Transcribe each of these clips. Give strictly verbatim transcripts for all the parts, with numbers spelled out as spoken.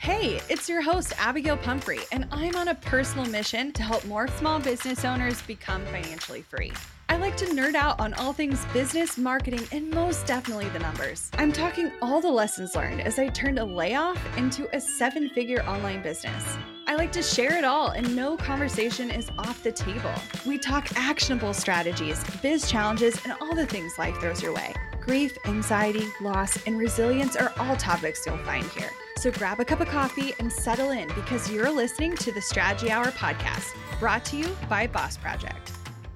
Hey, it's your host, Abigail Pumphrey, and I'm on a personal mission to help more small business owners become financially free. I like to nerd out on all things business, marketing, and most definitely the numbers. I'm talking all the lessons learned as I turned a layoff into a seven-figure online business. I like to share it all, and no conversation is off the table. We talk actionable strategies, biz challenges, and all the things life throws your way. Grief, anxiety, loss, and resilience are all topics you'll find here. So grab a cup of coffee and settle in because you're listening to the Strategy Hour podcast, brought to you by Boss Project.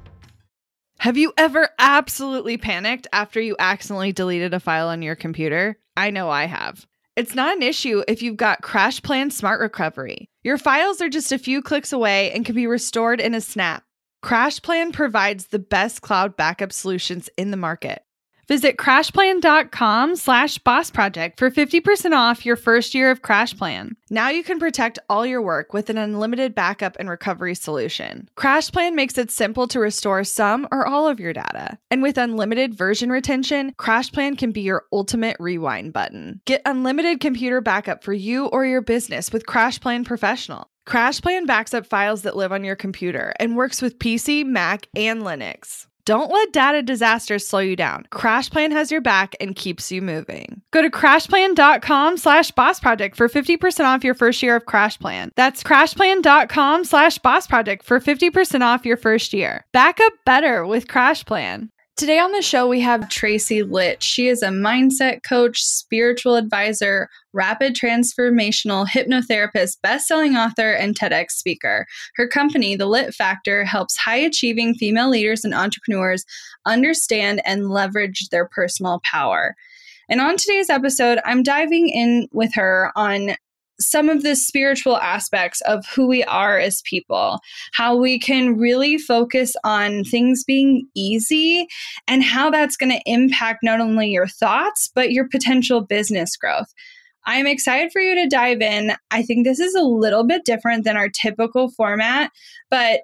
Have you ever absolutely panicked after you accidentally deleted a file on your computer? I know I have. It's not an issue if you've got CrashPlan Smart Recovery. Your files are just a few clicks away and can be restored in a snap. CrashPlan provides the best cloud backup solutions in the market. Visit crashplan.com slash boss project for fifty percent off your first year of CrashPlan. Now you can protect all your work with an unlimited backup and recovery solution. CrashPlan makes it simple to restore some or all of your data. And with unlimited version retention, CrashPlan can be your ultimate rewind button. Get unlimited computer backup for you or your business with CrashPlan Professional. CrashPlan backs up files that live on your computer and works with P C, Mac, and Linux. Don't let data disasters slow you down. CrashPlan has your back and keeps you moving. Go to crashplan.com slash boss project for fifty percent off your first year of CrashPlan. That's crashplan.com slash boss project for fifty percent off your first year. Back up better with CrashPlan. Today on the show, we have Tracy Litt. She is a mindset coach, spiritual advisor, rapid transformational hypnotherapist, best-selling author, and TEDx speaker. Her company, The Litt Factor, helps high-achieving female leaders and entrepreneurs understand and leverage their personal power. And on today's episode, I'm diving in with her on some of the spiritual aspects of who we are as people, how we can really focus on things being easy, and how that's going to impact not only your thoughts, but your potential business growth. I'm excited for you to dive in. I think this is a little bit different than our typical format, but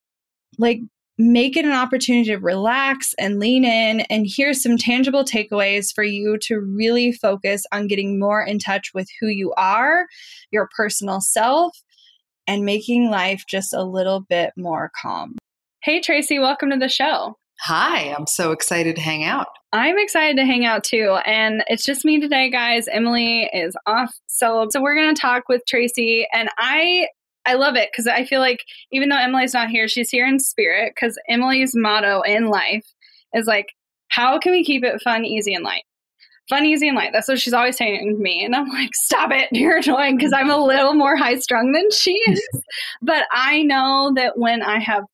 like, make it an opportunity to relax and lean in and hear some tangible takeaways for you to really focus on getting more in touch with who you are, your personal self, and making life just a little bit more calm. Hey, Tracy, welcome to the show. Hi, I'm so excited to hang out. I'm excited to hang out too. And it's just me today, guys. Emily is off. So, so we're going to talk with Tracy, and I I love it because I feel like even though Emily's not here, she's here in spirit, because Emily's motto in life is like, how can we keep it fun, easy, and light? Fun, easy, and light. That's what she's always saying to me. And I'm like, stop it. You're annoying, because I'm a little more high strung than she is. But I know that when I have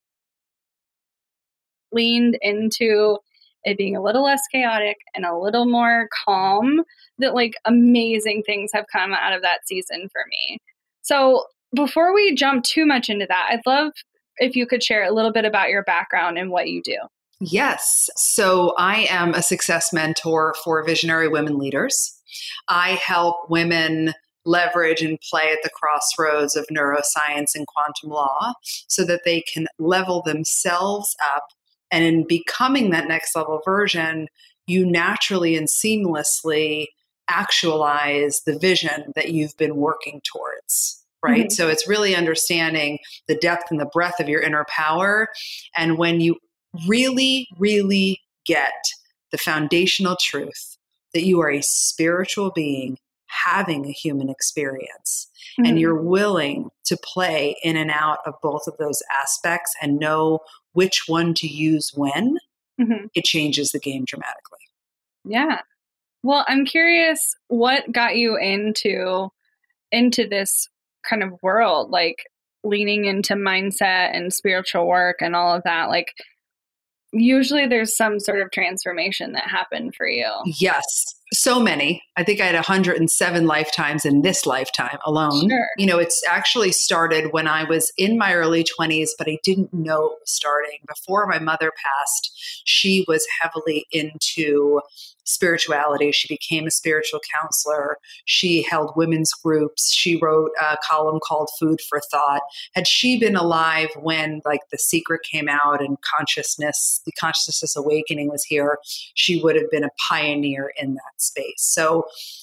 leaned into it being a little less chaotic and a little more calm, that like amazing things have come out of that season for me. So before we jump too much into that, I'd love if you could share a little bit about your background and what you do. Yes. So I am a success mentor for visionary women leaders. I help women leverage and play at the crossroads of neuroscience and quantum law so that they can level themselves up. And in becoming that next level version, you naturally and seamlessly actualize the vision that you've been working towards. Right. Mm-hmm. So it's really understanding the depth and the breadth of your inner power. And when you really, really get the foundational truth that you are a spiritual being having a human experience, mm-hmm. and you're willing to play in and out of both of those aspects and know which one to use when, mm-hmm. it changes the game dramatically. Yeah. Well, I'm curious what got you into into this kind of world, like leaning into mindset and spiritual work and all of that. Like, usually there's some sort of transformation that happened for you. Yes. So many. I think I had one hundred seven lifetimes in this lifetime alone. Sure. You know, it's actually started when I was in my early twenties, but I didn't know it was starting. Before my mother passed, she was heavily into spirituality. She became a spiritual counselor. She held women's groups. She wrote a column called Food for Thought. Had she been alive when like The Secret came out and consciousness, the consciousness awakening was here, she would have been a pioneer in that space. So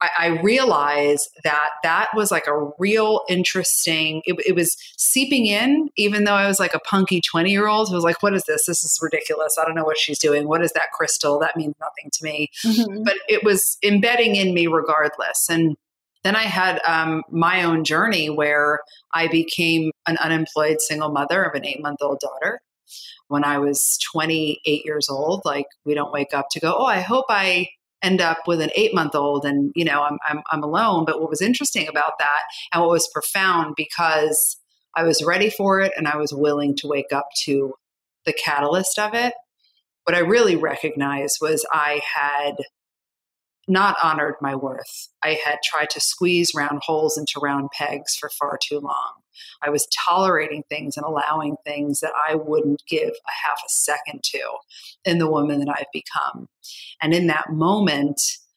I, I realized that that was like a real interesting, it, it was seeping in, even though I was like a punky twenty year old who was like, what is this? This is ridiculous. I don't know what she's doing. What is that crystal? That means nothing to me. Mm-hmm. But it was embedding in me regardless. And then I had um, my own journey where I became an unemployed single mother of an eight month old daughter. When I was twenty-eight years old, like we don't wake up to go, oh, I hope I end up with an eight month old and, you know, I'm, I'm, I'm alone. But what was interesting about that and what was profound, because I was ready for it and I was willing to wake up to the catalyst of it. What I really recognized was I had not honored my worth. I had tried to squeeze round holes into round pegs for far too long. I was tolerating things and allowing things that I wouldn't give a half a second to in the woman that I've become. And in that moment,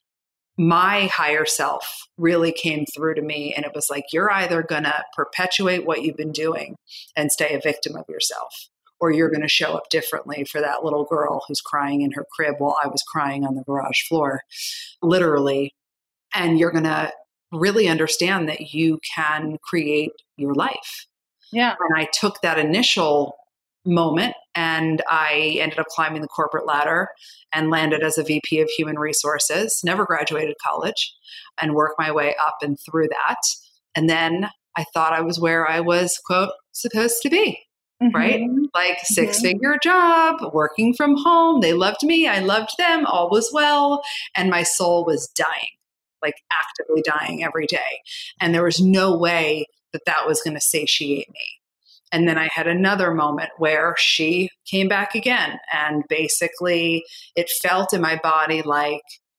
my higher self really came through to me. And it was like, you're either going to perpetuate what you've been doing and stay a victim of yourself, or you're going to show up differently for that little girl who's crying in her crib while I was crying on the garage floor, literally. And you're going to really understand that you can create your life. Yeah. And I took that initial moment and I ended up climbing the corporate ladder and landed as a V P of human resources, never graduated college, and worked my way up and through that. And then I thought I was where I was, quote, supposed to be. Mm-hmm. Right? Like six mm-hmm. figure job, working from home. They loved me. I loved them. All was well. And my soul was dying, like actively dying every day. And there was no way that that was going to satiate me. And then I had another moment where she came back again. And basically it felt in my body like,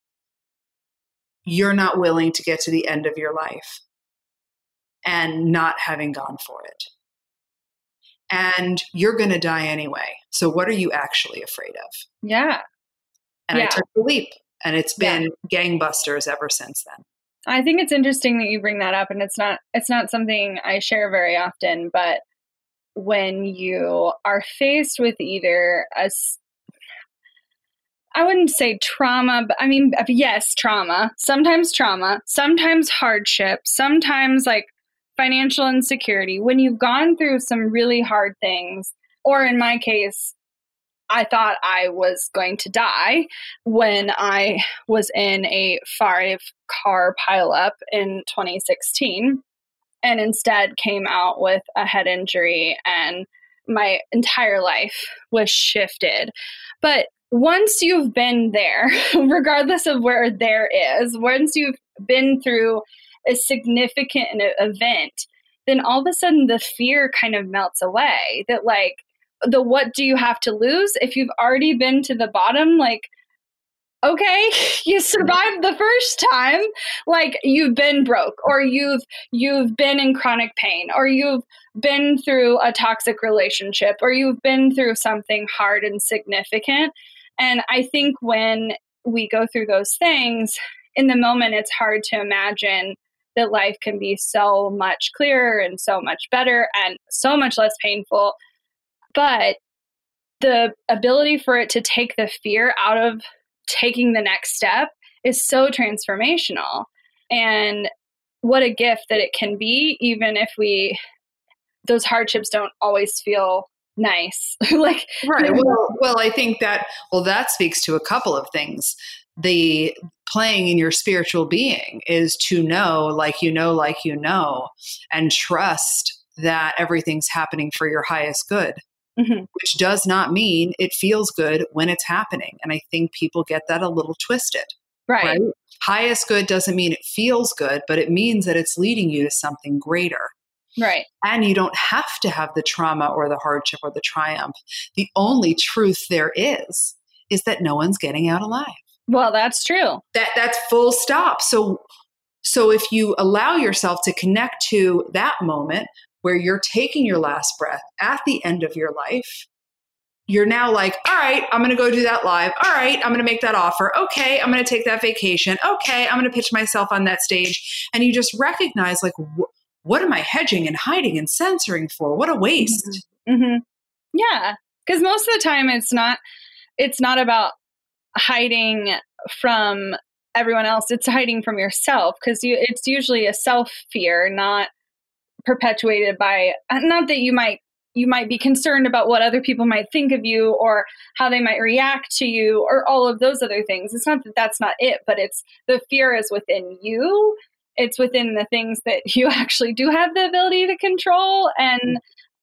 you're not willing to get to the end of your life and not having gone for it. And you're going to die anyway. So what are you actually afraid of? Yeah. And yeah. I took the leap, and it's been yeah. gangbusters ever since then. I think it's interesting that you bring that up, and it's not, it's not something I share very often, but when you are faced with either a, I wouldn't say trauma, but I mean, yes, trauma, sometimes trauma, sometimes hardship, sometimes like financial insecurity, when you've gone through some really hard things, or in my case, I thought I was going to die when I was in a five car pileup in twenty sixteen, and instead came out with a head injury and my entire life was shifted. But once you've been there, regardless of where there is, once you've been through a significant event, then all of a sudden the fear kind of melts away. That like, the what do you have to lose? If you've already been to the bottom, like, okay, you survived the first time, like you've been broke, or you've you've been in chronic pain, or you've been through a toxic relationship, or you've been through something hard and significant. And I think when we go through those things, in the moment, it's hard to imagine that life can be so much clearer and so much better and so much less painful. But the ability for it to take the fear out of taking the next step is so transformational. And what a gift that it can be, even if we, those hardships don't always feel nice. like, right. Well, well, I think that, well, that speaks to a couple of things. The playing in your spiritual being is to know, like you know, like you know, and trust that everything's happening for your highest good, mm-hmm. which does not mean it feels good when it's happening. And I think people get that a little twisted. Right. right? Highest good doesn't mean it feels good, but it means that it's leading you to something greater. Right. And you don't have to have the trauma or the hardship or the triumph. The only truth there is, is that no one's getting out alive. Well, that's true. That that's full stop. So, so if you allow yourself to connect to that moment where you're taking your last breath at the end of your life, you're now like, all right, I'm going to go do that live. All right, I'm going to make that offer. Okay, I'm going to take that vacation. Okay, I'm going to pitch myself on that stage. And you just recognize like, wh- what am I hedging and hiding and censoring for? What a waste. Mm-hmm. Yeah, because most of the time it's not, it's not about hiding from everyone else. It's hiding from yourself, because you, it's usually a self fear, not perpetuated by, not that you might, you might be concerned about what other people might think of you or how they might react to you or all of those other things. It's not that that's not it, but it's the fear is within you. It's within the things that you actually do have the ability to control. And,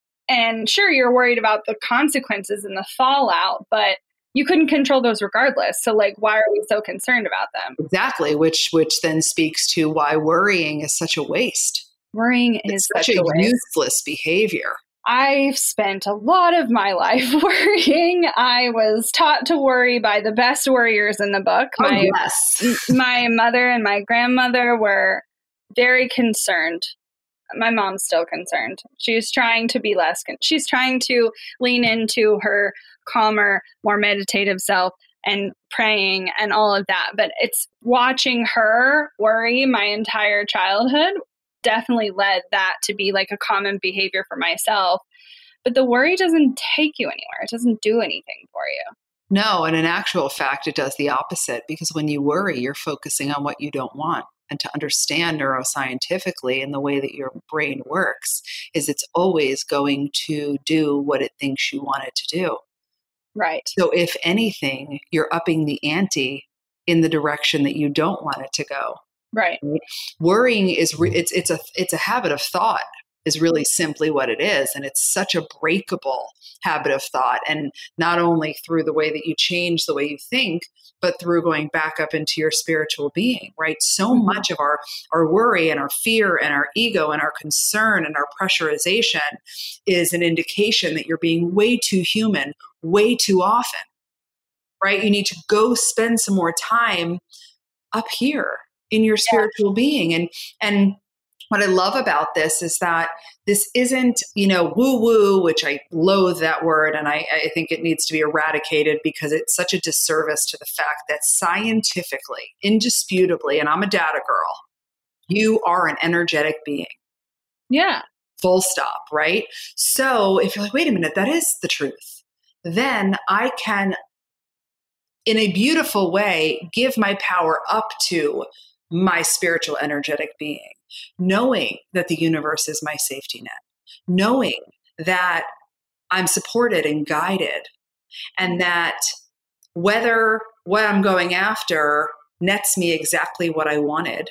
and sure, you're worried about the consequences and the fallout, but you couldn't control those regardless. So like, why are we so concerned about them? Exactly. Which, which then speaks to why worrying is such a waste. Worrying it's is such, such a, a waste. useless behavior. I've spent a lot of my life worrying. I was taught to worry by the best worriers in the book. Oh, My, yes. my mother and my grandmother were very concerned. My mom's still concerned. She's trying to be less, con- she's trying to lean into her calmer, more meditative self and praying and all of that. But it's watching her worry my entire childhood definitely led that to be like a common behavior for myself. But the worry doesn't take you anywhere. It doesn't do anything for you. No, and in actual fact, it does the opposite, because when you worry, you're focusing on what you don't want. And to understand neuroscientifically and the way that your brain works is it's always going to do what it thinks you want it to do. Right. So if anything, you're upping the ante in the direction that you don't want it to go. Right. Worrying is re- it's it's a it's a habit of thought is really simply what it is, and it's such a breakable habit of thought, and not only through the way that you change the way you think, but through going back up into your spiritual being, right? So mm-hmm. much of our our worry and our fear and our ego and our concern and our pressurization is an indication that you're being way too human way too often, right? You need to go spend some more time up here in your spiritual yeah. being. And, and what I love about this is that this isn't, you know, woo woo, which I loathe that word. And I, I think it needs to be eradicated because it's such a disservice to the fact that scientifically, indisputably, and I'm a data girl, you are an energetic being. Yeah. Full stop. Right. So if you're like, wait a minute, that is the truth, then I can, in a beautiful way, give my power up to my spiritual energetic being, knowing that the universe is my safety net, knowing that I'm supported and guided, and that whether what I'm going after nets me exactly what I wanted,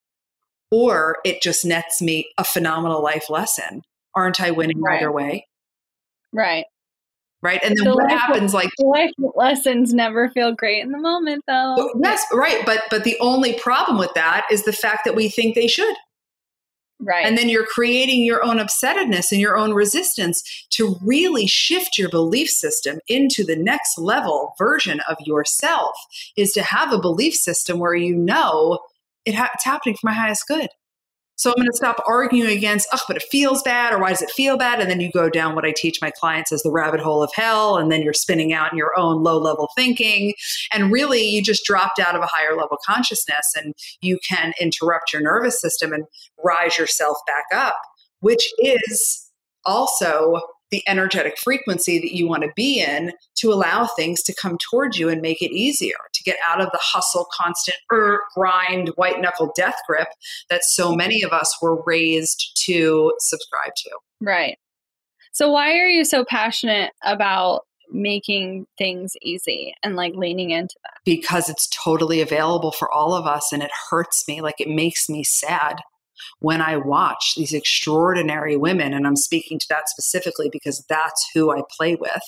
or it just nets me a phenomenal life lesson, aren't I winning right. either way? Right. Right. And then the what happens like life lessons never feel great in the moment though. Yes, right. But but the only problem with that is the fact that we think they should. Right. And then you're creating your own upsetness and your own resistance to really shift your belief system into the next level version of yourself, is to have a belief system where you know it ha- it's happening for my highest good. So I'm going to stop arguing against, oh, but it feels bad, or why does it feel bad? And then you go down what I teach my clients as the rabbit hole of hell. And then you're spinning out in your own low level thinking. And really you just dropped out of a higher level consciousness, and you can interrupt your nervous system and rise yourself back up, which is also the energetic frequency that you want to be in to allow things to come towards you and make it easier to get out of the hustle, constant er, grind, white knuckle death grip that so many of us were raised to subscribe to. Right. So why are you so passionate about making things easy and like leaning into that? Because it's totally available for all of us, and it hurts me. Like, it makes me sad when I watch these extraordinary women, and I'm speaking to that specifically because that's who I play with,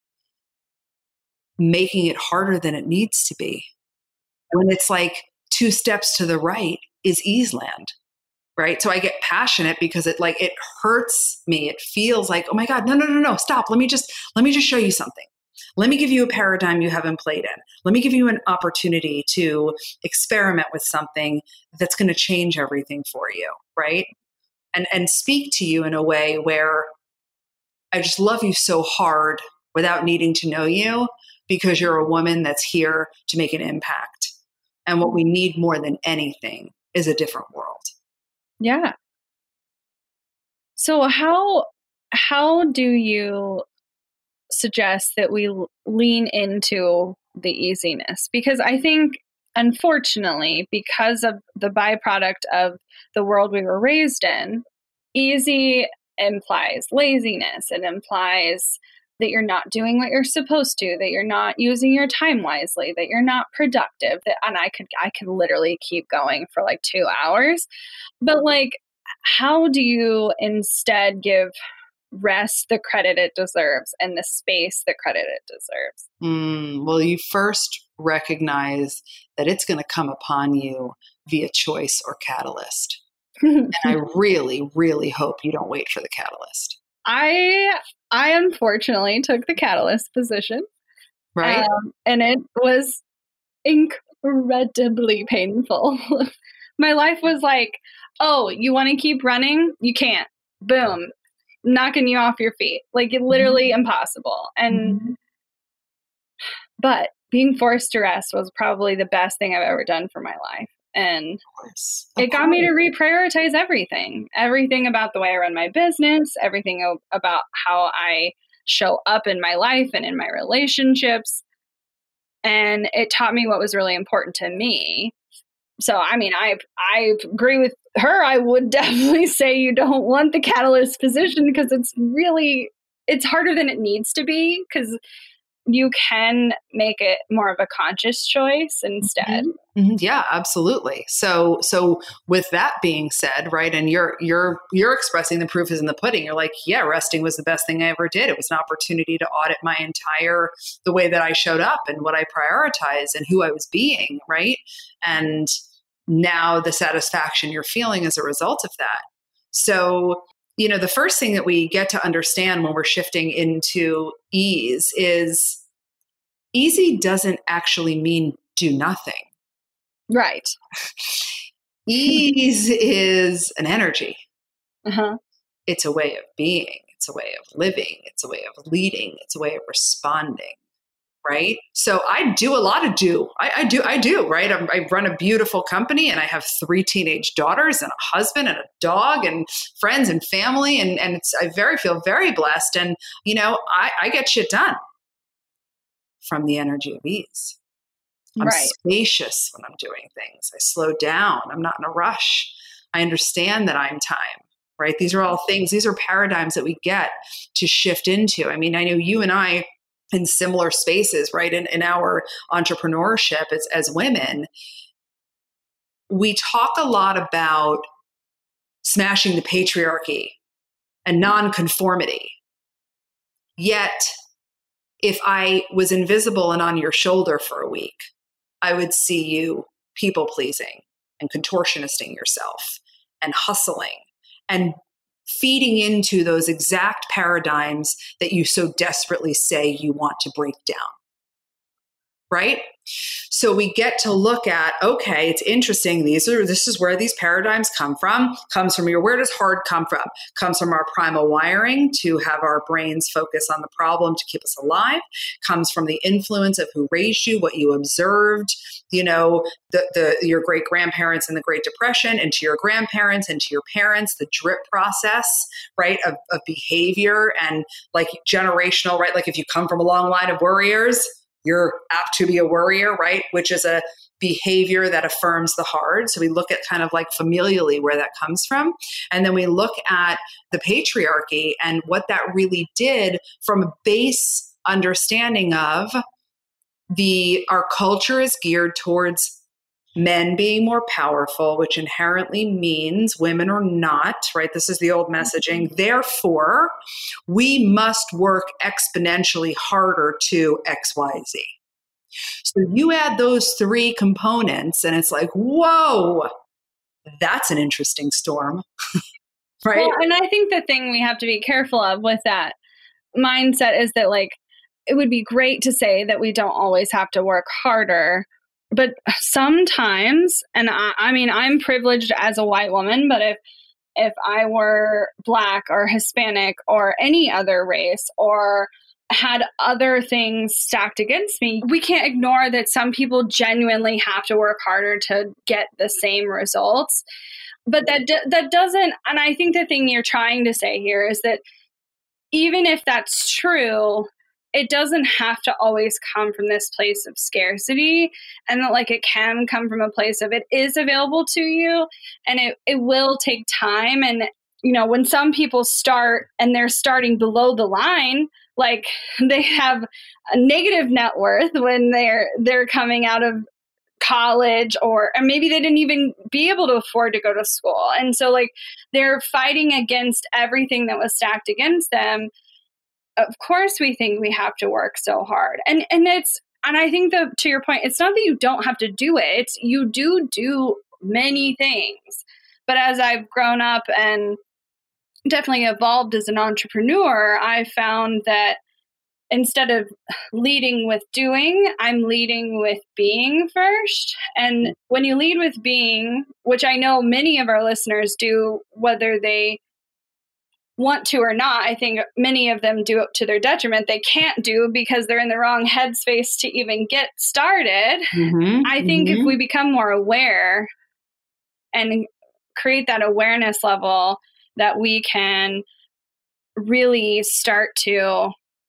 making it harder than it needs to be. When it's like two steps to the right is ease land, right? So I get passionate because it like, it hurts me. It feels like, oh my God, no, no, no, no, stop. Let me just, let me just show you something. Let me give you a paradigm you haven't played in. Let me give you an opportunity to experiment with something that's going to change everything for you, right? And and speak to you in a way where I just love you so hard without needing to know you, because you're a woman that's here to make an impact. And what we need more than anything is a different world. Yeah. So how how do you suggest that we lean into the easiness? Because I think unfortunately, because of the byproduct of the world we were raised in, easy implies laziness. It implies that you're not doing what you're supposed to, that you're not using your time wisely, that you're not productive. That, and I could, I could literally keep going for like two hours. But like, how do you instead give rest the credit it deserves and the space the credit it deserves? Mm, well, you first recognize that it's going to come upon you via choice or catalyst. And I really, really hope you don't wait for the catalyst. I I unfortunately took the catalyst position. Right. Um, and it was incredibly painful. My life was like, oh, you want to keep running? You can't. Boom. Knocking you off your feet. Like literally mm-hmm. impossible. And mm-hmm. but being forced to rest was probably the best thing I've ever done for my life. And of course. Of it got course. me to reprioritize everything, everything about the way I run my business, everything o- about how I show up in my life and in my relationships. And it taught me what was really important to me. So, I mean, I I agree with her. I would definitely say you don't want the catalyst position because it's really, it's harder than it needs to be because you can make it more of a conscious choice instead. Mm-hmm. Yeah, absolutely. So, so with that being said, right, and you're you're you're expressing the proof is in the pudding. You're like, yeah, resting was the best thing I ever did. It was an opportunity to audit my entire the way that I showed up and what I prioritized and who I was being, right? And now the satisfaction you're feeling as a result of that. So, you know, the first thing that we get to understand when we're shifting into ease is easy doesn't actually mean do nothing. Right. Ease is an energy. Uh-huh. It's a way of being. It's a way of living. It's a way of leading. It's a way of responding. Right. So I do a lot of do. I, I do. I do. Right. I'm, I run a beautiful company and I have three teenage daughters and a husband and a dog and friends and family. And, and it's, I very feel very blessed. And, you know, I, I get shit done from the energy of ease. I'm right. spacious when I'm doing things. I slow down. I'm not in a rush. I understand that I'm time. Right. These are all things. These are paradigms that we get to shift into. I mean, I know you and I, in similar spaces, right? In, in our entrepreneurship as, as women, we talk a lot about smashing the patriarchy and nonconformity. Yet, if I was invisible and on your shoulder for a week, I would see you people pleasing and contortionisting yourself and hustling and feeding into those exact paradigms that you so desperately say you want to break down. Right? So we get to look at, okay, it's interesting. These are, this is where these paradigms come from. Comes from your, where does hard come from? Comes from our primal wiring to have our brains focus on the problem to keep us alive. Comes from the influence of who raised you, what you observed, you know, the, the, your great grandparents in the Great Depression, into your grandparents, into your parents, the drip process, right, of, of behavior and like generational, right? Like if you come from a long line of warriors, you're apt to be a worrier, right? Which is a behavior that affirms the hard. So we look at kind of like familially where that comes from. And then we look at the patriarchy and what that really did from a base understanding of the, our culture is geared towards men being more powerful, which inherently means women are not, right? This is the old messaging. Therefore, we must work exponentially harder to X, Y, Z. So you add those three components and it's like, whoa, that's an interesting storm, right? Well, and I think the thing we have to be careful of with that mindset is that like, it would be great to say that we don't always have to work harder. But sometimes, and I, I mean, I'm privileged as a white woman, but if if I were Black or Hispanic or any other race or had other things stacked against me, we can't ignore that some people genuinely have to work harder to get the same results. But that that doesn't, and I think the thing you're trying to say here is that even if that's true, it doesn't have to always come from this place of scarcity, and that like it can come from a place of it is available to you, and it, it will take time. And, you know, when some people start and they're starting below the line, like they have a negative net worth when they're, they're coming out of college, or, or maybe they didn't even be able to afford to go to school. And so like they're fighting against everything that was stacked against them. Of course we think we have to work so hard. And, and it's, and I think that to your point, it's not that you don't have to do it. It's you do do many things. But as I've grown up and definitely evolved as an entrepreneur, I found that instead of leading with doing, I'm leading with being first. And when you lead with being, which I know many of our listeners do, whether they want to or not, I think many of them do it to their detriment. They can't do because they're in the wrong headspace to even get started. Mm-hmm, I think mm-hmm. if we become more aware and create that awareness level, that we can really start to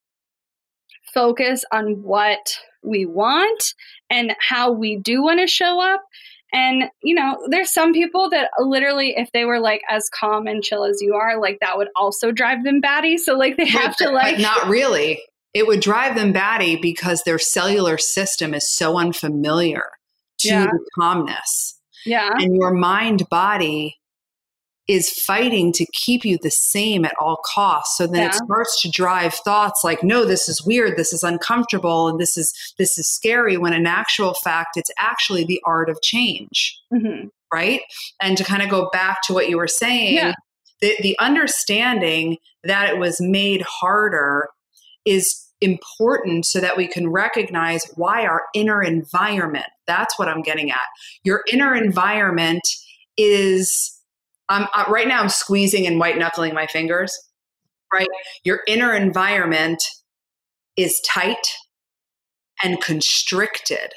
focus on what we want and how we do want to show up. And, you know, there's some people that literally, if they were like as calm and chill as you are, like that would also drive them batty. So like they have but, to like. But not really. It would drive them batty because their cellular system is so unfamiliar to yeah. the calmness. Yeah. And your mind body is fighting to keep you the same at all costs. So then yeah. it starts to drive thoughts like, no, this is weird, this is uncomfortable, and this is this is scary, when in actual fact, it's actually the art of change, mm-hmm. right? And to kind of go back to what you were saying, yeah. the, the understanding that it was made harder is important so that we can recognize why our inner environment, that's what I'm getting at. Your inner environment is... Um, uh, right now I'm squeezing and white knuckling my fingers, right? Your inner environment is tight and constricted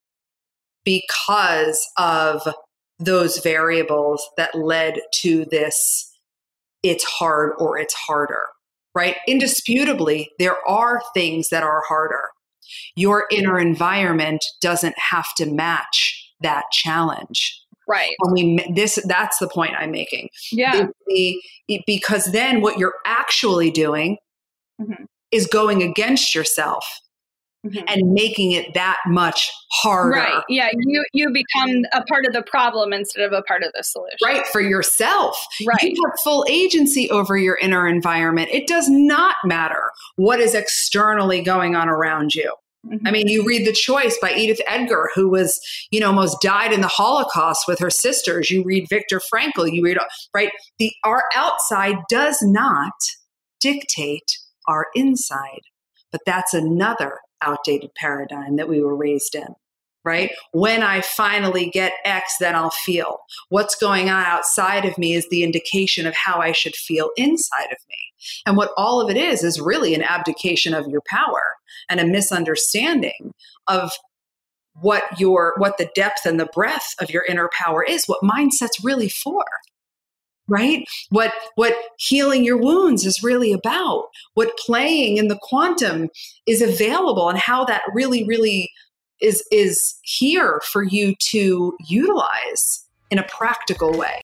because of those variables that led to this, it's hard or it's harder, right? Indisputably, there are things that are harder. Your inner environment doesn't have to match that challenge. Right. I mean, this, that's the point I'm making. Yeah. The, the, because then what you're actually doing mm-hmm. is going against yourself mm-hmm. and making it that much harder. Right. Yeah. You, you become a part of the problem instead of a part of the solution. Right. For yourself. Right. You have full agency over your inner environment. It does not matter what is externally going on around you. I mean, you read The Choice by Edith Edgar, who was, you know, almost died in the Holocaust with her sisters. You read Viktor Frankl, you read, right? The, our outside does not dictate our inside, but that's another outdated paradigm that we were raised in, right? When I finally get X, then I'll feel. What's going on outside of me is the indication of how I should feel inside of me. And what all of it is, is really an abdication of your power and a misunderstanding of what your, what the depth and the breadth of your inner power is, what mindset's really for, right? What, what healing your wounds is really about, what playing in the quantum is available, and how that really, really is, is here for you to utilize in a practical way.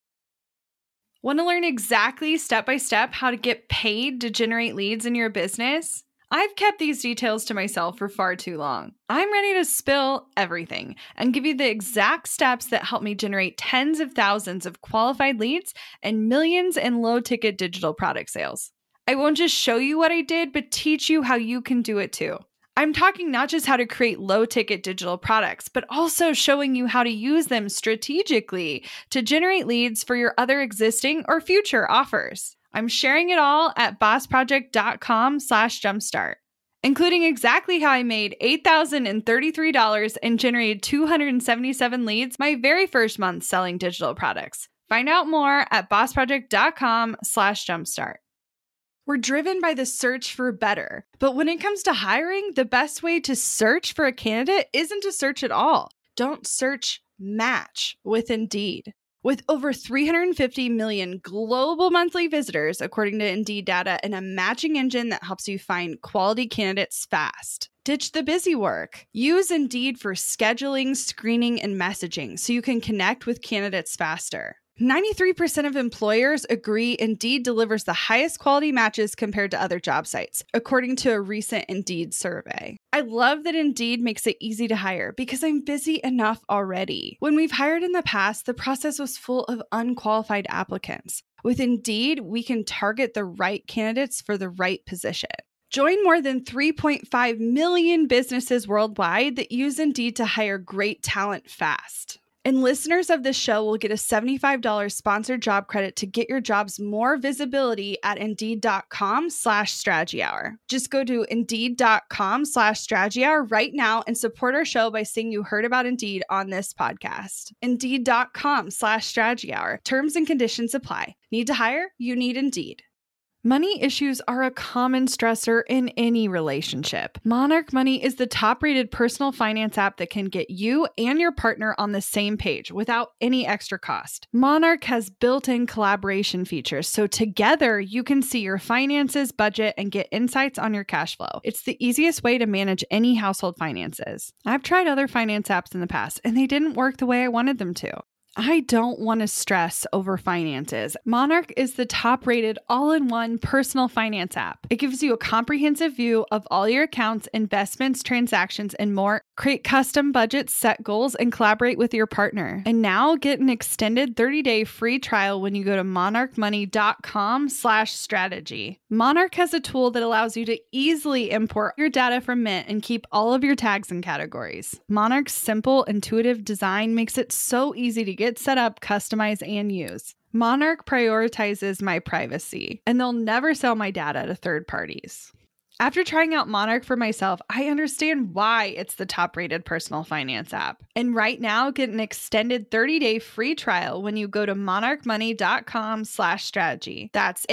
Want to learn exactly step by step how to get paid to generate leads in your business? I've kept these details to myself for far too long. I'm ready to spill everything and give you the exact steps that help me generate tens of thousands of qualified leads and millions in low-ticket digital product sales. I won't just show you what I did, but teach you how you can do it too. I'm talking not just how to create low-ticket digital products, but also showing you how to use them strategically to generate leads for your other existing or future offers. I'm sharing it all at bossproject.com slash jumpstart, including exactly how I made eight thousand thirty-three dollars and generated two hundred seventy-seven leads my very first month selling digital products. Find out more at bossproject.com slash jumpstart. We're driven by the search for better, but when it comes to hiring, the best way to search for a candidate isn't to search at all. Don't search, match with Indeed. With over three hundred fifty million global monthly visitors, according to Indeed data, and a matching engine that helps you find quality candidates fast. Ditch the busy work. Use Indeed for scheduling, screening, and messaging so you can connect with candidates faster. ninety-three percent of employers agree Indeed delivers the highest quality matches compared to other job sites, according to a recent Indeed survey. I love that Indeed makes it easy to hire because I'm busy enough already. When we've hired in the past, the process was full of unqualified applicants. With Indeed, we can target the right candidates for the right position. Join more than three point five million businesses worldwide that use Indeed to hire great talent fast. And listeners of this show will get a seventy-five dollars sponsored job credit to get your jobs more visibility at Indeed.com slash strategy hour. Just go to Indeed.com slash strategy hour right now and support our show by saying you heard about Indeed on this podcast. Indeed.com slash strategy hour. Terms and conditions apply. Need to hire? You need Indeed. Money issues are a common stressor in any relationship. Monarch Money is the top-rated personal finance app that can get you and your partner on the same page without any extra cost. Monarch has built-in collaboration features, so together you can see your finances, budget, and get insights on your cash flow. It's the easiest way to manage any household finances. I've tried other finance apps in the past, and they didn't work the way I wanted them to. I don't want to stress over finances. Monarch is the top-rated all-in-one personal finance app. It gives you a comprehensive view of all your accounts, investments, transactions, and more. Create custom budgets, set goals, and collaborate with your partner. And now get an extended thirty-day free trial when you go to monarchmoney.com slash strategy. Monarch has a tool that allows you to easily import your data from Mint and keep all of your tags and categories. Monarch's simple, intuitive design makes it so easy to get Get set up, customize, and use. Monarch prioritizes my privacy, and they'll never sell my data to third parties. After trying out Monarch for myself, I understand why it's the top-rated personal finance app. And right now, get an extended thirty-day free trial when you go to monarchmoney.com slash strategy. That's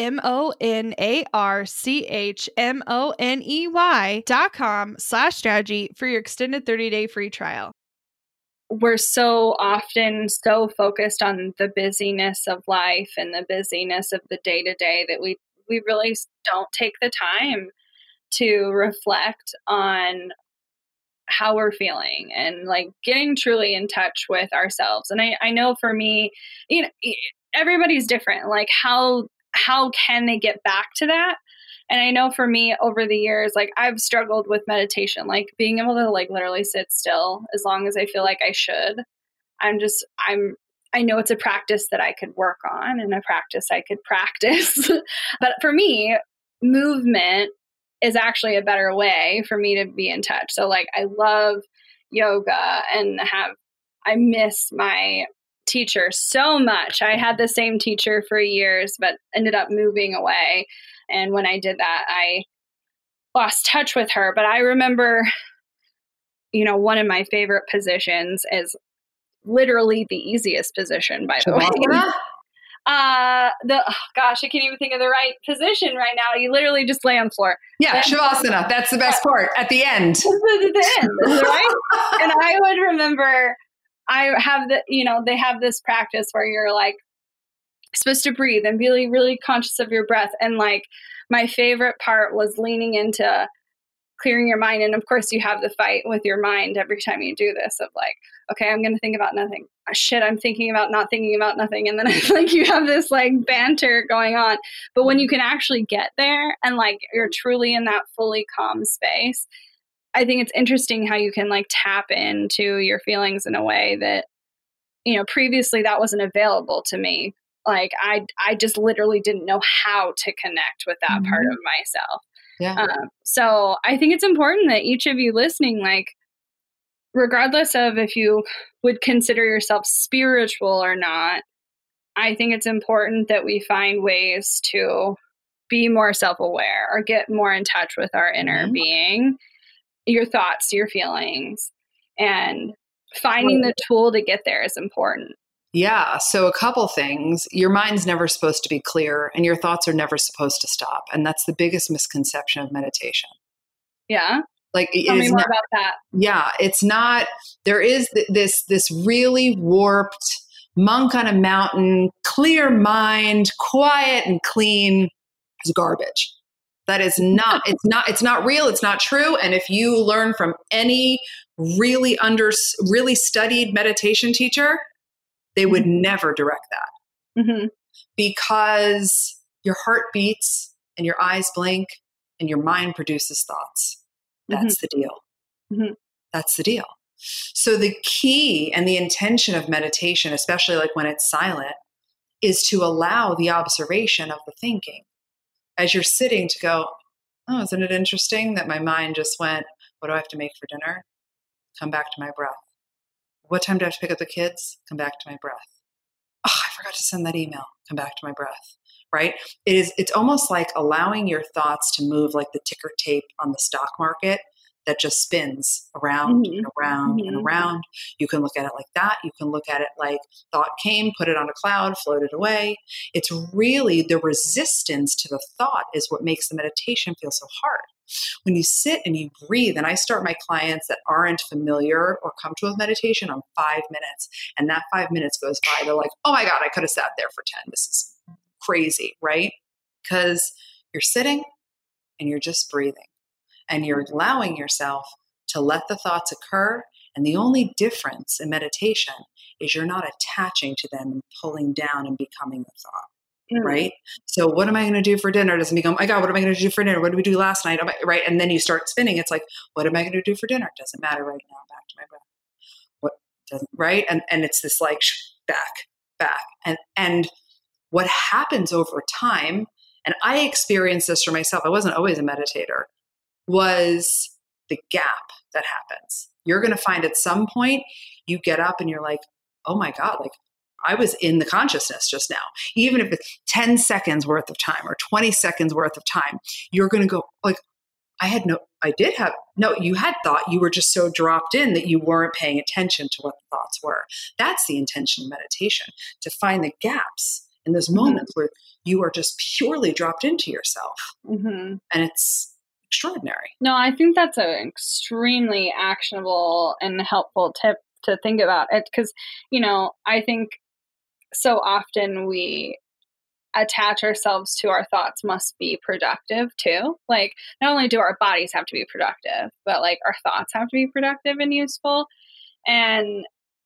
M-O-N-A-R-C-H-M-O-N-E-Y dot com slash strategy for your extended thirty-day free trial. We're so often so focused on the busyness of life and the busyness of the day to day that we, we really don't take the time to reflect on how we're feeling and like getting truly in touch with ourselves. And I, I know for me, you know, everybody's different. Like how, how can they get back to that? And I know for me over the years, like I've struggled with meditation, like being able to like literally sit still as long as I feel like I should. I'm just, I'm, I know it's a practice that I could work on and a practice I could practice. But for me, movement is actually a better way for me to be in touch. So like I love yoga and have, I miss my teacher so much. I had the same teacher for years, but ended up moving away. And when I did that, I lost touch with her. But I remember, you know, one of my favorite positions is literally the easiest position, by the way. Uh, the oh gosh, I can't even think of the right position right now. You literally just lay on the floor. Yeah, and, Shavasana. That's the best part at the end. At the end, right? And I would remember, I have the, you know, they have this practice where you're like, supposed to breathe and be really, really conscious of your breath. And like my favorite part was leaning into clearing your mind. And of course you have the fight with your mind every time you do this of like, okay, I'm going to think about nothing. Oh, shit, I'm thinking about not thinking about nothing. And then it's like you have this like banter going on. But when you can actually get there and like you're truly in that fully calm space, I think it's interesting how you can like tap into your feelings in a way that, you know, previously that wasn't available to me. Like I, I just literally didn't know how to connect with that mm-hmm. part of myself. Yeah. Um, so I think it's important that each of you listening, like, regardless of if you would consider yourself spiritual or not, I think it's important that we find ways to be more self-aware or get more in touch with our inner mm-hmm. being, your thoughts, your feelings, and finding the tool to get there is important. Yeah. So a couple things. Your mind's never supposed to be clear and your thoughts are never supposed to stop. And that's the biggest misconception of meditation. Yeah. Like it Tell me is more not, about that. Yeah. It's not, there is th- this, this really warped monk on a mountain, clear mind, quiet and clean is garbage. That is not, it's not, it's not real. It's not true. And if you learn from any really under, really studied meditation teacher, they would never direct that. Mm-hmm. Because your heart beats and your eyes blink and your mind produces thoughts. That's mm-hmm. the deal. Mm-hmm. That's the deal. So the key and the intention of meditation, especially like when it's silent, is to allow the observation of the thinking. As you're sitting to go, oh, isn't it interesting that my mind just went, what do I have to make for dinner? Come back to my breath. What time do I have to pick up the kids? Come back to my breath. Oh, I forgot to send that email. Come back to my breath, right? It is, it's almost like allowing your thoughts to move like the ticker tape on the stock market that just spins around mm-hmm. and around mm-hmm. and around. You can look at it like that. You can look at it like thought came, put it on a cloud, floated away. It's really the resistance to the thought is what makes the meditation feel so hard. When you sit and you breathe, and I start my clients that aren't familiar or comfortable with meditation on five minutes, and that five minutes goes by, they're like, oh my God, I could have sat there for ten. This is crazy, right? Because you're sitting and you're just breathing. And you're allowing yourself to let the thoughts occur. And the only difference in meditation is you're not attaching to them and pulling down and becoming the thought, mm-hmm. right? So what am I going to do for dinner? Doesn't become, oh my God, what am I going to do for dinner? What did we do last night? Right? And then you start spinning. It's like, what am I going to do for dinner? It doesn't matter right now. Back to my breath. What doesn't, right? And and it's this like back, back. And, and what happens over time, and I experienced this for myself. I wasn't always a meditator. Was the gap that happens. You're going to find at some point you get up and you're like, oh my God, like I was in the consciousness just now. Even if it's ten seconds worth of time or twenty seconds worth of time, you're going to go like, I had no, I did have, no, you had thought, you were just so dropped in that you weren't paying attention to what the thoughts were. That's the intention of meditation, to find the gaps in those moments mm-hmm. where you are just purely dropped into yourself. Mm-hmm. And it's extraordinary. No, I think that's an extremely actionable and helpful tip to think about it. Because, you know, I think so often we attach ourselves to our thoughts must be productive too. Like, not only do our bodies have to be productive, but like our thoughts have to be productive and useful. And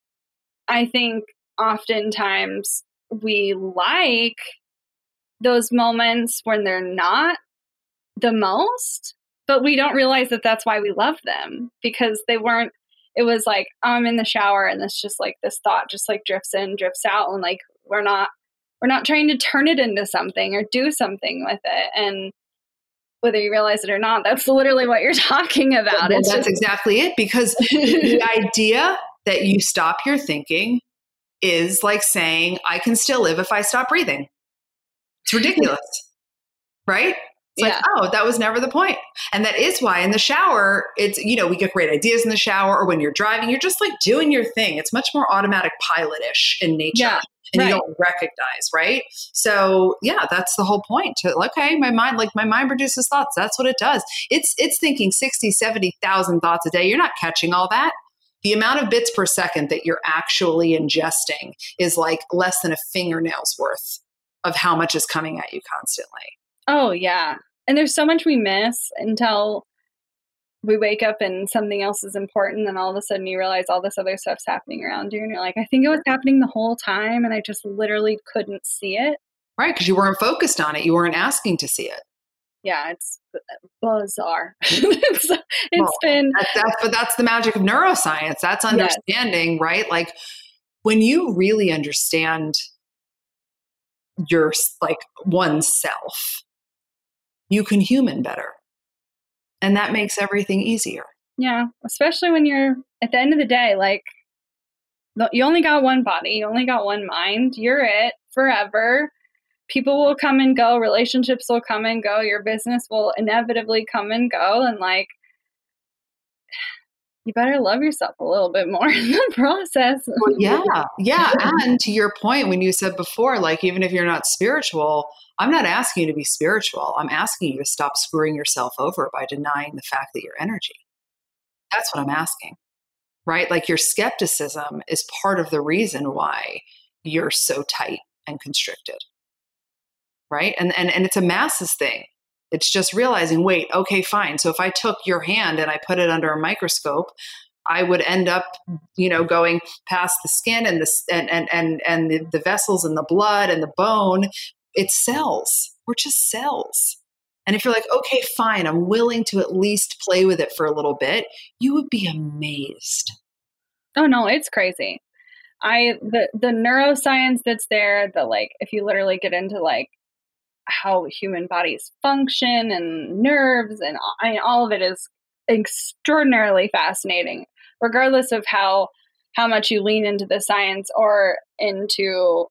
I think oftentimes we like those moments when they're not the most, but we don't realize that that's why we love them, because they weren't, it was like, oh, I'm in the shower and it's just like this thought just like drifts in, drifts out. And like, we're not, we're not trying to turn it into something or do something with it. And whether you realize it or not, that's literally what you're talking about. Well, it's that's just- exactly it. Because the idea that you stop your thinking is like saying, I can still live if I stop breathing. It's ridiculous, right? It's yeah. like, oh, that was never the point. And that is why in the shower, it's, you know, we get great ideas in the shower, or when you're driving, you're just like doing your thing. It's much more automatic pilot-ish in nature. Yeah, and right. you don't recognize, right? So yeah, that's the whole point. To, okay, my mind, like my mind produces thoughts. That's what it does. It's, it's thinking sixty, seventy thousand thoughts a day. You're not catching all that. The amount of bits per second that you're actually ingesting is like less than a fingernail's worth of how much is coming at you constantly. Oh, yeah. And there's so much we miss until we wake up and something else is important. And all of a sudden you realize all this other stuff's happening around you. And you're like, I think it was happening the whole time. And I just literally couldn't see it. Right. Because you weren't focused on it. You weren't asking to see it. Yeah. It's bizarre. it's it's well, been. That's, that's, but that's the magic of neuroscience. That's understanding, yes. right? Like when you really understand your like oneself, you can human better. And that makes everything easier. Yeah. Especially when you're at the end of the day, like you only got one body, you only got one mind. You're it forever. People will come and go. Relationships will come and go. Your business will inevitably come and go. And like, you better love yourself a little bit more in the process. Well, yeah. Yeah. And to your point, when you said before, like, even if you're not spiritual, I'm not asking you to be spiritual. I'm asking you to stop screwing yourself over by denying the fact that you're energy. That's what I'm asking, right? Like your skepticism is part of the reason why you're so tight and constricted. Right? And, and, and it's a masses thing. It's just realizing, wait, okay, fine. So if I took your hand and I put it under a microscope, I would end up, you know, going past the skin and the, and, and, and, and the, the vessels and the blood and the bone. It's cells. We're just cells. And if you're like, okay, fine, I'm willing to at least play with it for a little bit, you would be amazed. Oh no, it's crazy. I, the, the neuroscience that's there, the like, if you literally get into like how human bodies function and nerves and I mean, all of it is extraordinarily fascinating, regardless of how, how much you lean into the science or into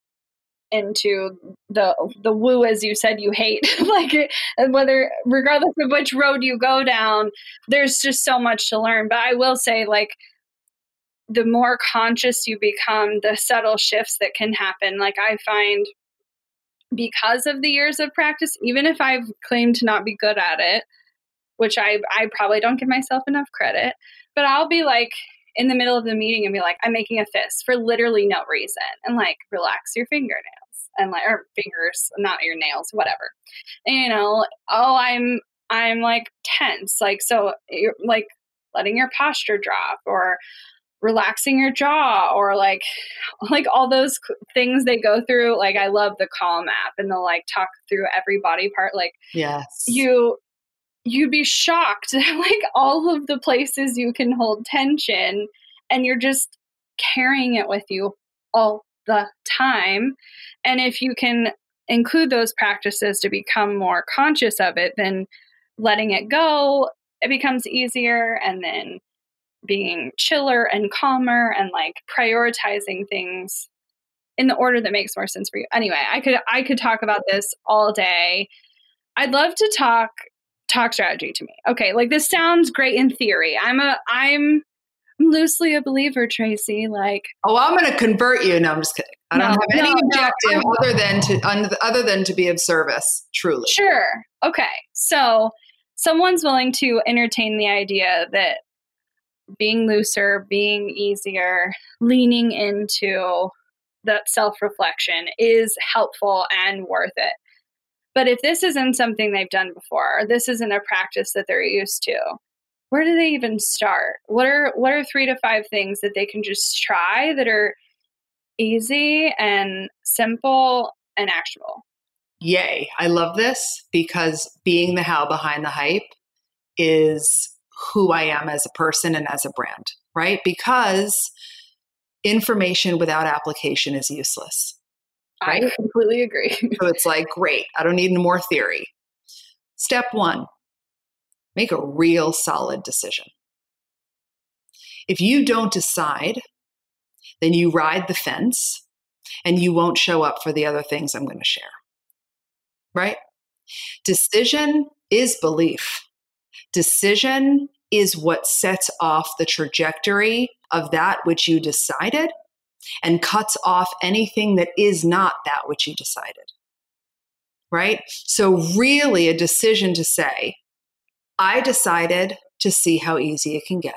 into the the woo, as you said, you hate, like whether, regardless of which road you go down, there's just so much to learn. But I will say, like, the more conscious you become, the subtle shifts that can happen. Like I find, because of the years of practice, even if I've claimed to not be good at it, which I, I probably don't give myself enough credit, but I'll be like in the middle of the meeting and be like, I'm making a fist for literally no reason, and like, relax your fingernails. And like, or fingers, not your nails, whatever. And, you know, oh, I'm, I'm like tense. Like, so you're like letting your posture drop or relaxing your jaw or like, like all those things they go through. Like, I love the Calm app, and they'll like talk through every body part. Like, yes, you, you'd be shocked at like all of the places you can hold tension, and you're just carrying it with you all the time. And if you can include those practices to become more conscious of it, then letting it go, it becomes easier. And then being chiller and calmer and like prioritizing things in the order that makes more sense for you. Anyway, I could, I could talk about this all day. I'd love to talk, talk strategy to me. Okay. Like, this sounds great in theory. I'm a, I'm loosely a believer, Tracy. Like, oh, I'm going to convert you. No, I'm just kidding. I don't no, have any no, objective no, other than to other than to be of service. Truly, sure. Okay, so someone's willing to entertain the idea that being looser, being easier, leaning into that self-reflection is helpful and worth it. But if this isn't something they've done before, or this isn't a practice that they're used to, where do they even start? What are what are three to five things that they can just try that are easy and simple and actionable? Yay. I love this, because being the how behind the hype is who I am as a person and as a brand, right? Because information without application is useless. Right? I completely agree. So it's like, great, I don't need any more theory. Step one, make a real solid decision. If you don't decide, then you ride the fence and you won't show up for the other things I'm going to share. Right? Decision is belief. Decision is what sets off the trajectory of that which you decided and cuts off anything that is not that which you decided. Right? So really a decision to say, I decided to see how easy it can get.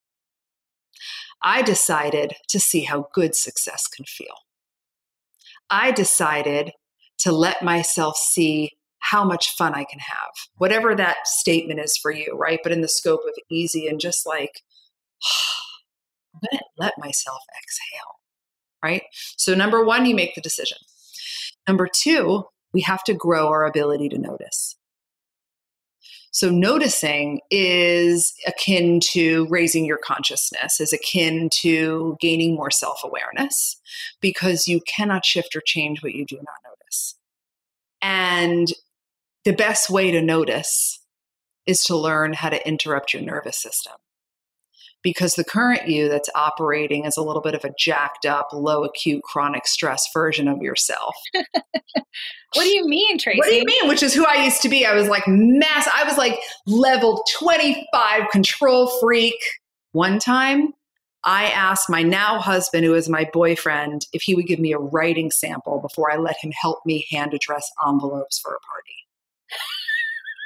I decided to see how good success can feel. I decided to let myself see how much fun I can have, whatever that statement is for you, right? But in the scope of easy, and just like, I'm going to let myself exhale, right? So number one, you make the decision. Number two, we have to grow our ability to notice. So noticing is akin to raising your consciousness, is akin to gaining more self-awareness, because you cannot shift or change what you do not notice. And the best way to notice is to learn how to interrupt your nervous system. Because the current you that's operating as a little bit of a jacked up, low acute chronic stress version of yourself. What do you mean, Tracy? What do you mean? Which is who I used to be. I was like mass. I was like level twenty-five control freak. One time I asked my now husband, who is my boyfriend, if he would give me a writing sample before I let him help me hand address envelopes for a party.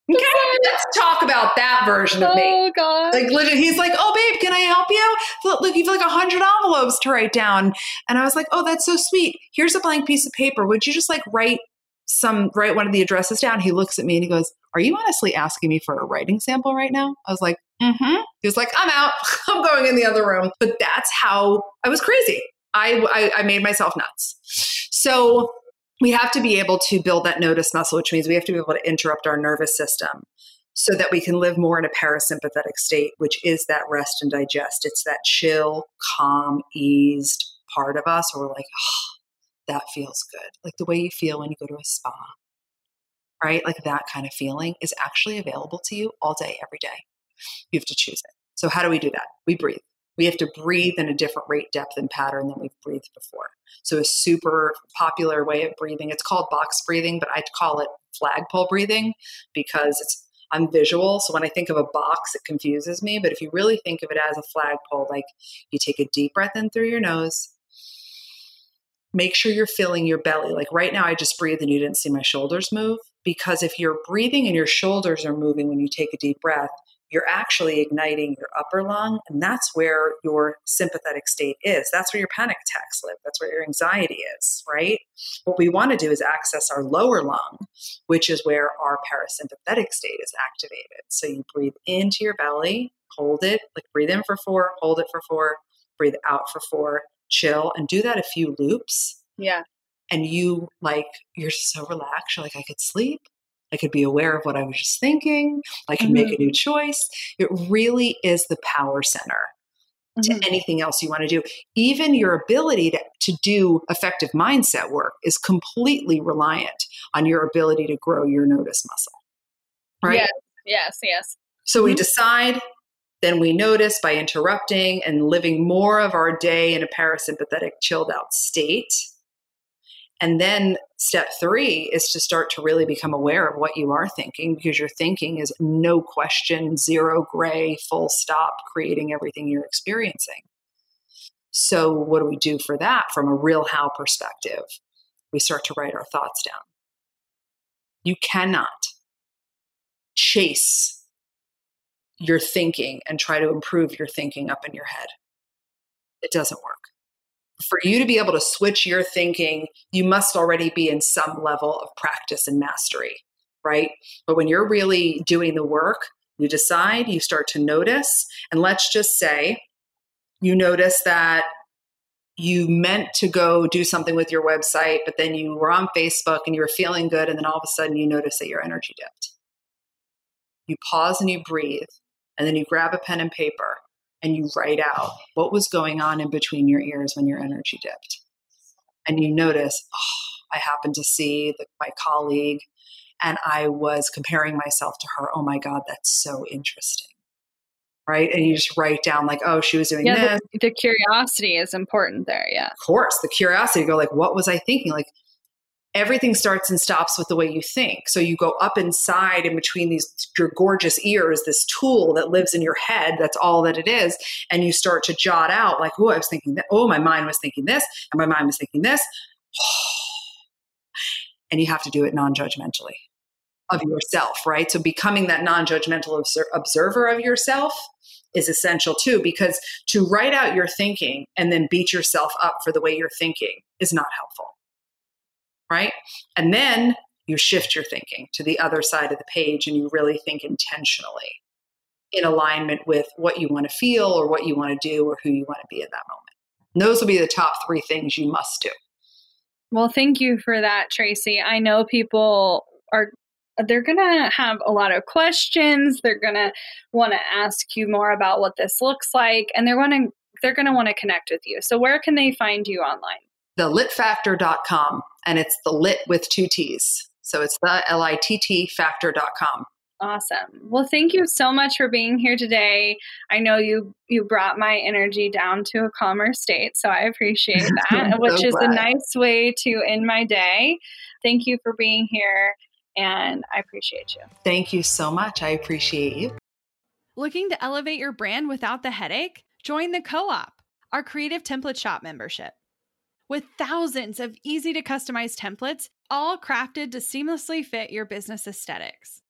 Okay, let's talk about that version of me. Oh God. Like literally, he's like, "Oh, babe, can I help you? Look, look, you've like a hundred envelopes to write down." And I was like, "Oh, that's so sweet. Here's a blank piece of paper. Would you just like write some, write one of the addresses down?" He looks at me and he goes, "Are you honestly asking me for a writing sample right now?" I was like, "Mm-hmm." He was like, "I'm out. I'm going in the other room." But that's how I was crazy. I, I, I made myself nuts. So we have to be able to build that notice muscle, which means we have to be able to interrupt our nervous system so that we can live more in a parasympathetic state, which is that rest and digest. It's that chill, calm, eased part of us where we're like, oh, that feels good. Like the way you feel when you go to a spa, right? Like that kind of feeling is actually available to you all day, every day. You have to choose it. So how do we do that? We breathe. We have to breathe in a different rate, depth, and pattern than we've breathed before. So a super popular way of breathing, it's called box breathing, but I call it flagpole breathing because it's I'm visual. So when I think of a box, it confuses me. But if you really think of it as a flagpole, like you take a deep breath in through your nose, make sure you're filling your belly. Like right now, I just breathed and you didn't see my shoulders move. Because if you're breathing and your shoulders are moving when you take a deep breath, you're actually igniting your upper lung. And that's where your sympathetic state is. That's where your panic attacks live. That's where your anxiety is, right? What we want to do is access our lower lung, which is where our parasympathetic state is activated. So you breathe into your belly, hold it, like breathe in for four, hold it for four, breathe out for four, chill, and do that a few loops. Yeah. And you like, you're so relaxed. You're like, I could sleep. I could be aware of what I was just thinking. I can mm-hmm. make a new choice. It really is the power center mm-hmm. to anything else you want to do. Even your ability to, to do effective mindset work is completely reliant on your ability to grow your notice muscle. Right? Yes, yes, yes. So mm-hmm. we decide, then we notice by interrupting and living more of our day in a parasympathetic, chilled out state. And then step three is to start to really become aware of what you are thinking, because your thinking is no question, zero gray, full stop, creating everything you're experiencing. So what do we do for that from a real how perspective? We start to write our thoughts down. You cannot chase your thinking and try to improve your thinking up in your head. It doesn't work. For you to be able to switch your thinking, you must already be in some level of practice and mastery, right? But when you're really doing the work, you decide, you start to notice, and let's just say you notice that you meant to go do something with your website, but then you were on Facebook and you were feeling good, and then all of a sudden you notice that your energy dipped. You pause and you breathe, and then you grab a pen and paper, and you write out what was going on in between your ears when your energy dipped. And you notice, oh, I happened to see the, my colleague and I was comparing myself to her. Oh my God, that's so interesting. Right? And you just write down like, oh, she was doing yeah, this. The, the curiosity is important there. Yeah. Of course. The curiosity, go like, what was I thinking? Like, everything starts and stops with the way you think. So you go up inside in between these, your gorgeous ears, this tool that lives in your head. That's all that it is. And you start to jot out like, oh, I was thinking that. Oh, my mind was thinking this. And my mind was thinking this. And you have to do it non-judgmentally of yourself, right? So becoming that non-judgmental observer of yourself is essential too, because to write out your thinking and then beat yourself up for the way you're thinking is not helpful. Right? And then you shift your thinking to the other side of the page and you really think intentionally in alignment with what you want to feel or what you want to do or who you want to be at that moment. And those will be the top three things you must do. Well, thank you for that, Tracy. I know people are, they're going to have a lot of questions. They're going to want to ask you more about what this looks like, and they're going to, they're going to want to connect with you. So where can they find you online? the lit factor dot com, and it's the lit with two T's. So it's the L I T T factor dot com. Awesome. Well, thank you so much for being here today. I know you you brought my energy down to a calmer state, so I appreciate that, which so is glad. A nice way to end my day. Thank you for being here, and I appreciate you. Thank you so much. I appreciate you. Looking to elevate your brand without the headache? Join the Co-op, our creative template shop membership. With thousands of easy to customize templates, all crafted to seamlessly fit your business aesthetics.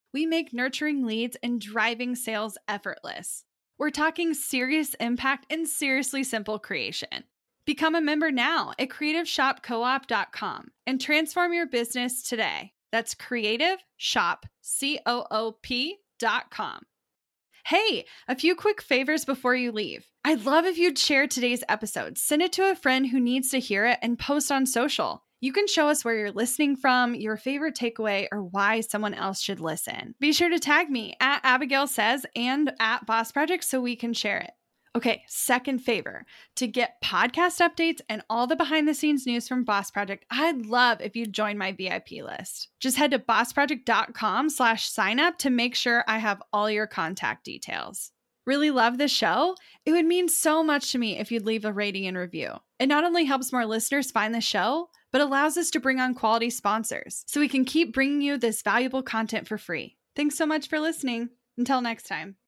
we make nurturing leads and driving sales effortless. We're talking serious impact and seriously simple creation. Become a member now at creative shop co op dot com and transform your business today. That's creative shop coop dot com. Hey, a few quick favors before you leave. I'd love if you'd share today's episode, send it to a friend who needs to hear it, and post on social. You can show us where you're listening from, your favorite takeaway, or why someone else should listen. Be sure to tag me at Abigail Says and at Boss Project so we can share it. Okay, second favor. To get podcast updates and all the behind the scenes news from Boss Project, I'd love if you'd join my V I P list. Just head to boss project dot com slash sign up to make sure I have all your contact details. Really love the show? It would mean so much to me if you'd leave a rating and review. It not only helps more listeners find the show, but allows us to bring on quality sponsors so we can keep bringing you this valuable content for free. Thanks so much for listening. Until next time.